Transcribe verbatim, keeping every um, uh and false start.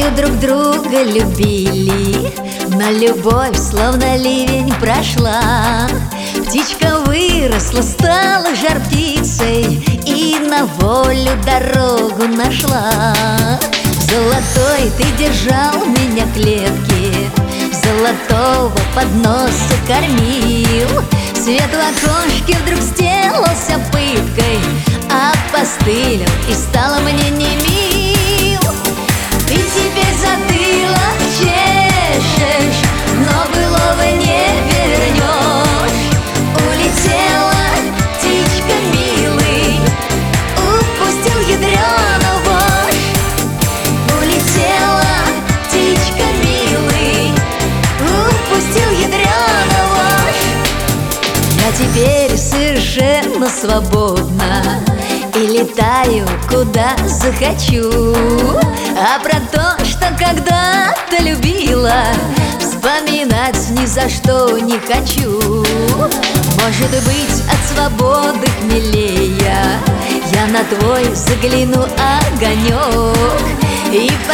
мы друг друга любили, но любовь словно ливень прошла. Птичка выросла, стала жар птицей и на волю дорогу нашла. Золотой ты держал меня в клетке, золотого подноса кормил. Свет в окошке вдруг сделался пыткой, опостылил и стало мне не мил. Ты теперь затылок чешешь, но былого не вернешь. Улетела птичка, милый, упустил ядрену вошь. Улетела птичка, милый, упустил ядрену вошь. Я теперь совершенно свободна и летаю куда захочу. А про то, что когда-то любила, вспоминать ни за что не хочу. Может быть, от свободы хмелея я на твой загляну огонек и